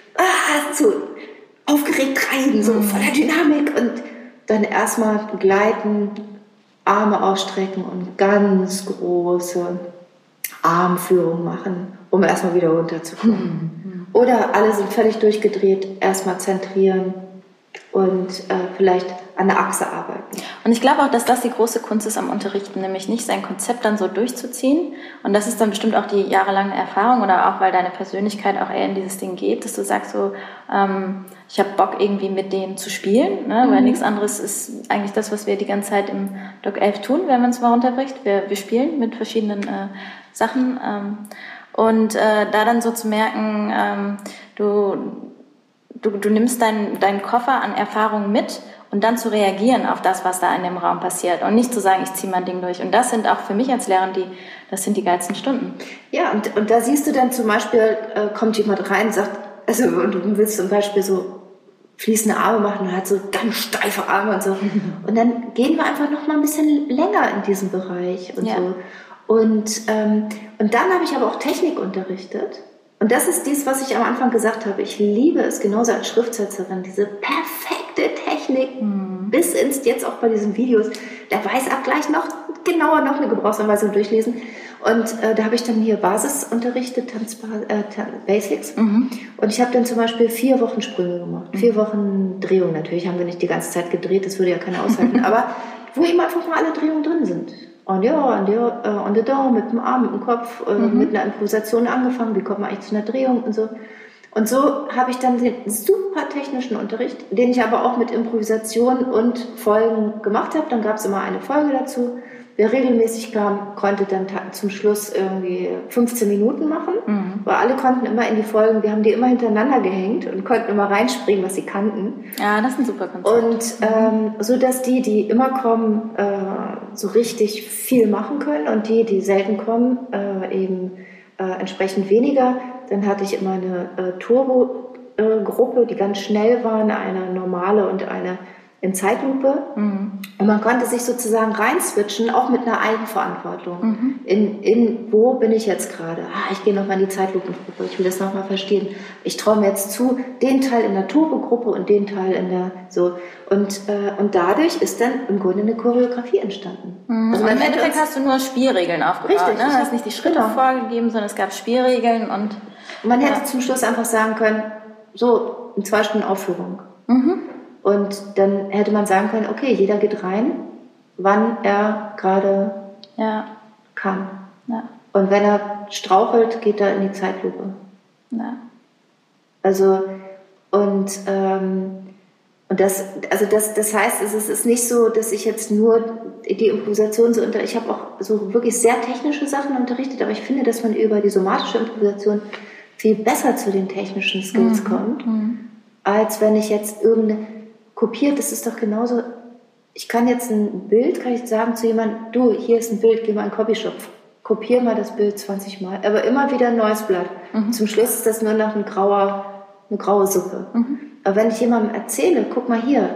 aufgeregt rein, so voller Dynamik und dann erstmal begleiten, Arme ausstrecken und ganz große Armführung machen, um erstmal wieder runterzukommen. Oder alle sind völlig durchgedreht, erstmal zentrieren und vielleicht an der Achse arbeiten. Und ich glaube auch, dass das die große Kunst ist am Unterrichten, nämlich nicht sein Konzept dann so durchzuziehen. Und das ist dann bestimmt auch die jahrelange Erfahrung oder auch, weil deine Persönlichkeit auch eher in dieses Ding geht, dass du sagst so, ich habe Bock irgendwie mit denen zu spielen, ne? Weil nichts anderes ist eigentlich das, was wir die ganze Zeit im Doc 11 tun, wenn man es mal runterbricht. Wir spielen mit verschiedenen Sachen und da dann so zu merken, du nimmst deinen Koffer an Erfahrungen mit und dann zu reagieren auf das, was da in dem Raum passiert und nicht zu sagen, ich ziehe mein Ding durch. Und das sind auch für mich als Lehrerin das sind die geilsten Stunden. Ja, und da siehst du dann zum Beispiel, kommt jemand rein und sagt, also du willst zum Beispiel so fließende Arme machen und hat so ganz steife Arme und so. Und dann gehen wir einfach noch mal ein bisschen länger in diesem Bereich und so. Und dann habe ich aber auch Technik unterrichtet. Und das ist dies, was ich am Anfang gesagt habe. Ich liebe es genauso als Schriftsetzerin, diese perfekte Technik, bis ins, jetzt auch bei diesen Videos, der Weißabgleich noch genauer noch eine Gebrauchsanweisung durchlesen. Und da habe ich dann hier Basis unterrichtet, Basics. Und ich habe dann zum Beispiel 4 Wochen Sprünge gemacht. 4 Wochen Drehung. Natürlich haben wir nicht die ganze Zeit gedreht, das würde ja keiner aushalten. Aber wo eben einfach mal alle Drehungen drin sind. On the door, mit dem Arm, mit dem Kopf, mit einer Improvisation angefangen. Wie kommt man eigentlich zu einer Drehung und so. Und so habe ich dann den super technischen Unterricht, den ich aber auch mit Improvisation und Folgen gemacht habe. Dann gab es immer eine Folge dazu. Wer regelmäßig kam, konnte dann zum Schluss irgendwie 15 Minuten machen, weil alle konnten immer in die Folgen, wir haben die immer hintereinander gehängt und konnten immer reinspringen, was sie kannten. Ja, das ist ein super Konzept. Und so, dass die immer kommen, so richtig viel machen können und die selten kommen, eben entsprechend weniger. Dann hatte ich immer eine Turbo-Gruppe, die ganz schnell waren, eine normale und eine in Zeitlupe. Und man konnte sich sozusagen reinswitchen, auch mit einer Eigenverantwortung. In wo bin ich jetzt gerade? Ich gehe nochmal in die Zeitlupengruppe, ich will das nochmal verstehen. Ich traue mir jetzt zu, den Teil in der Turbo-Gruppe und den Teil in der so. Und dadurch ist dann im Grunde eine Choreografie entstanden. Also im Endeffekt hast du nur Spielregeln aufgebaut. Richtig, ne? Du hast nicht die Schritte vorgegeben, sondern es gab Spielregeln. Und man hätte zum Schluss einfach sagen können, so in 2 Stunden Aufführung. Und dann hätte man sagen können, okay, jeder geht rein, wann er gerade kann. Ja. Und wenn er strauchelt, geht er in die Zeitlupe. Ja. Also, und das heißt, es ist nicht so, dass ich jetzt nur die Improvisation so ich habe auch so wirklich sehr technische Sachen unterrichtet, aber ich finde, dass man über die somatische Improvisation viel besser zu den technischen Skills kommt, als wenn ich jetzt kopiert, das ist doch genauso, ich kann jetzt ein Bild, kann ich sagen zu jemandem, du, hier ist ein Bild, geh mal in den Copyshop, kopier mal das Bild 20 Mal, aber immer wieder ein neues Blatt. Zum Schluss ist das nur noch eine graue Suppe. Aber wenn ich jemandem erzähle, guck mal hier,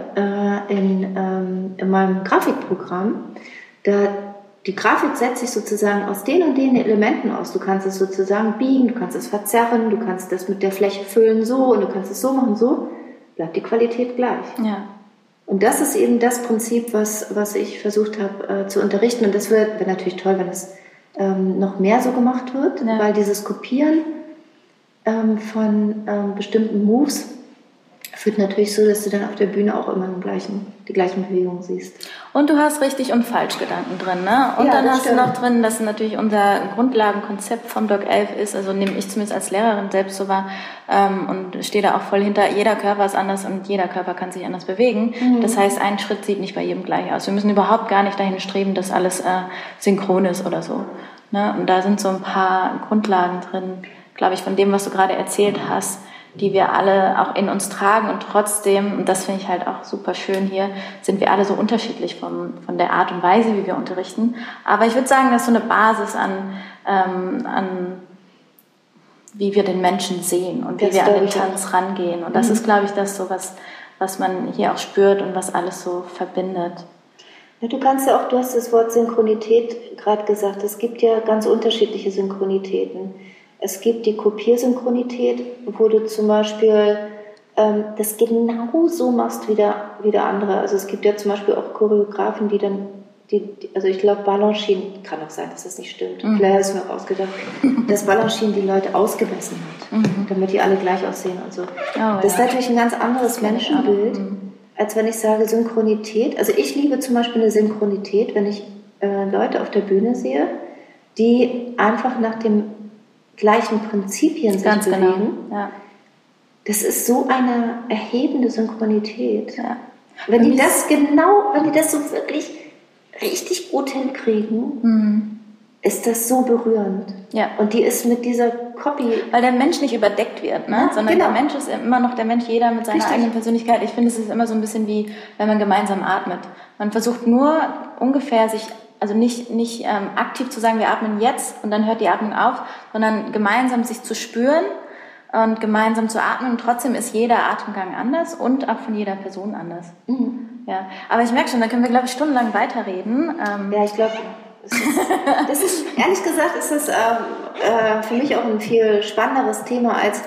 in meinem Grafikprogramm, die Grafik setzt sich sozusagen aus den und den Elementen aus. Du kannst es sozusagen biegen, du kannst es verzerren, du kannst das mit der Fläche füllen so und du kannst es so machen, so. Bleibt die Qualität gleich. Ja. Und das ist eben das Prinzip, was ich versucht habe zu unterrichten. Und das wäre natürlich toll, wenn es noch mehr so gemacht wird, weil dieses Kopieren von bestimmten Moves führt natürlich so, dass du dann auf der Bühne auch immer die gleichen Bewegungen siehst. Und du hast richtig und falsch Gedanken drin, ne? Und dann hast du noch drin, dass natürlich unser Grundlagenkonzept vom Doc 11 ist, also nehme ich zumindest als Lehrerin selbst so wahr und stehe da auch voll hinter, jeder Körper ist anders und jeder Körper kann sich anders bewegen. Das heißt, ein Schritt sieht nicht bei jedem gleich aus. Wir müssen überhaupt gar nicht dahin streben, dass alles synchron ist oder so. Ne? Und da sind so ein paar Grundlagen drin, glaube ich, von dem, was du gerade erzählt hast, die wir alle auch in uns tragen und trotzdem, und das finde ich halt auch super schön hier, sind wir alle so unterschiedlich von der Art und Weise, wie wir unterrichten. Aber ich würde sagen, das ist so eine Basis an wie wir den Menschen sehen und wie wir an den Tanz rangehen. Und das ist, glaube ich, das so, was man hier auch spürt und was alles so verbindet. Ja, du hast das Wort Synchronität gerade gesagt. Es gibt ja ganz unterschiedliche Synchronitäten. Es gibt die Kopiersynchronität, wo du zum Beispiel das genauso machst wie der andere. Also es gibt ja zum Beispiel auch Choreografen, die dann, also ich glaube Balanchine, kann auch sein, dass das nicht stimmt. Vielleicht hast du mir auch ausgedacht, dass Balanchine die Leute ausgemessen hat, damit die alle gleich aussehen und so. Das ist natürlich ein ganz anderes Menschenbild, als wenn ich sage Synchronität. Also ich liebe zum Beispiel eine Synchronität, wenn ich Leute auf der Bühne sehe, die einfach nach dem gleichen Prinzipien sich bewegen. Genau. Ja. Das ist so eine erhebende Synchronität. Ja. Wenn die das so wirklich richtig gut hinkriegen, ist das so berührend. Ja. Und die ist mit dieser Copy. Weil der Mensch nicht überdeckt wird, ne? Ja, sondern genau. der Mensch ist immer noch der Mensch, jeder mit seiner eigenen Persönlichkeit. Ich finde, es ist immer so ein bisschen wie, wenn man gemeinsam atmet. Man versucht nur ungefähr sich, also nicht aktiv zu sagen, wir atmen jetzt und dann hört die Atmung auf, sondern gemeinsam sich zu spüren und gemeinsam zu atmen. Und trotzdem ist jeder Atemgang anders und auch von jeder Person anders. Ja. Aber ich merke schon, da können wir, glaube ich, stundenlang weiterreden. Ja, ich glaube, das ist, ehrlich gesagt, ist es für mich auch ein viel spannenderes Thema als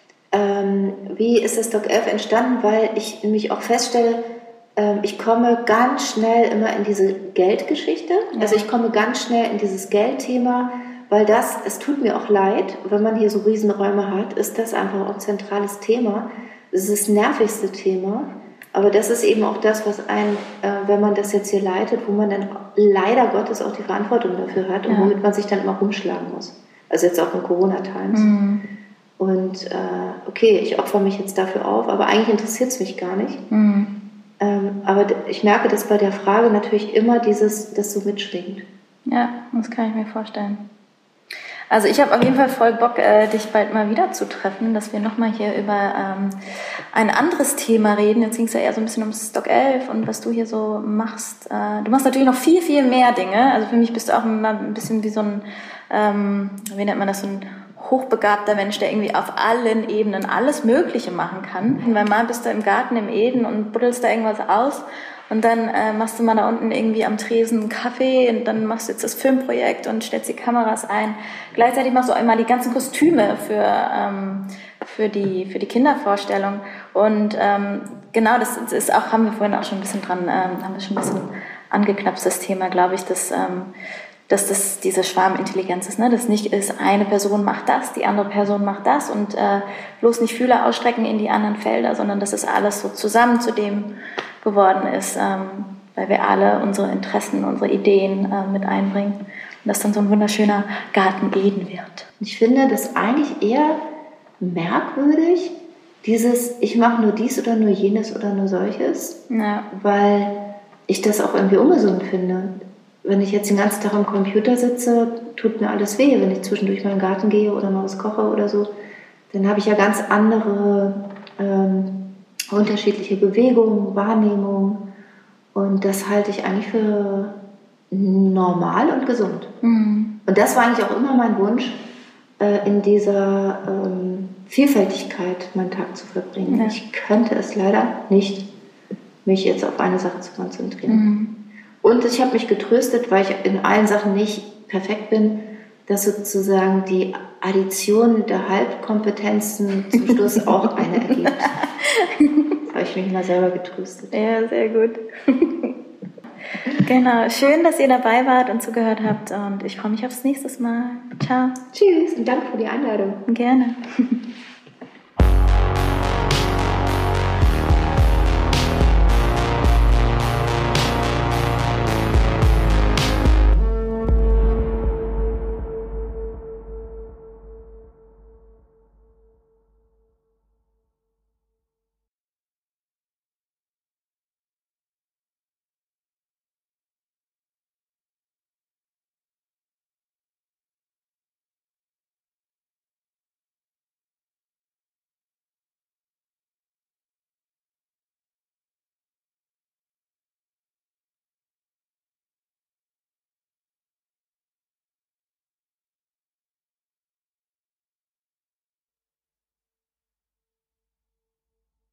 wie ist das Doc 11 entstanden, weil ich nämlich auch feststelle, ich komme ganz schnell immer in diese Geldgeschichte. Ja. Also ich komme ganz schnell in dieses Geldthema, weil es tut mir auch leid, wenn man hier so Riesenräume hat, ist das einfach auch ein zentrales Thema. Das ist das nervigste Thema. Aber das ist eben auch das, was einen, wenn man das jetzt hier leitet, wo man dann leider Gottes auch die Verantwortung dafür hat und womit man sich dann immer rumschlagen muss. Also jetzt auch in Corona-Times. Und okay, ich opfere mich jetzt dafür auf, aber eigentlich interessiert es mich gar nicht. Aber ich merke, dass bei der Frage natürlich immer das so mitschwingt. Ja, das kann ich mir vorstellen. Also ich habe auf jeden Fall voll Bock, dich bald mal wieder zu treffen, dass wir nochmal hier über ein anderes Thema reden. Jetzt ging es ja eher so ein bisschen ums Doc 11 und was du hier so machst. Du machst natürlich noch viel, viel mehr Dinge. Also für mich bist du auch immer ein bisschen wie so ein, wie nennt man das, so ein hochbegabter Mensch, der irgendwie auf allen Ebenen alles Mögliche machen kann. Weil mal bist du im Garten im Eden und buddelst da irgendwas aus und dann machst du mal da unten irgendwie am Tresen einen Kaffee und dann machst du jetzt das Filmprojekt und stellst die Kameras ein. Gleichzeitig machst du auch immer die ganzen Kostüme für die Kindervorstellung und genau, das ist auch, haben wir vorhin auch schon ein bisschen angeknapst, das Thema, glaube ich, dass das diese Schwarmintelligenz ist, ne? Das nicht ist, eine Person macht das, die andere Person macht das und bloß nicht Fühler ausstrecken in die anderen Felder, sondern dass es alles so zusammen zu dem geworden ist, weil wir alle unsere Interessen, unsere Ideen mit einbringen und das dann so ein wunderschöner Garten Eden wird. Ich finde das eigentlich eher merkwürdig, ich mache nur dies oder nur jenes oder nur solches, weil ich das auch irgendwie ungesund finde. Wenn ich jetzt den ganzen Tag am Computer sitze, tut mir alles weh. Wenn ich zwischendurch mal in den Garten gehe oder mal was koche oder so, dann habe ich ja ganz andere unterschiedliche Bewegungen, Wahrnehmungen. Und das halte ich eigentlich für normal und gesund. Und das war eigentlich auch immer mein Wunsch, in dieser Vielfältigkeit meinen Tag zu verbringen. Ja. Ich könnte es leider nicht, mich jetzt auf eine Sache zu konzentrieren. Und ich habe mich getröstet, weil ich in allen Sachen nicht perfekt bin, dass sozusagen die Addition der Halbkompetenzen zum Schluss auch eine ergibt. Das habe ich mich mal selber getröstet. Ja, sehr gut. Genau, schön, dass ihr dabei wart und zugehört habt und ich freue mich aufs nächste Mal. Ciao. Tschüss und danke für die Einladung. Gerne.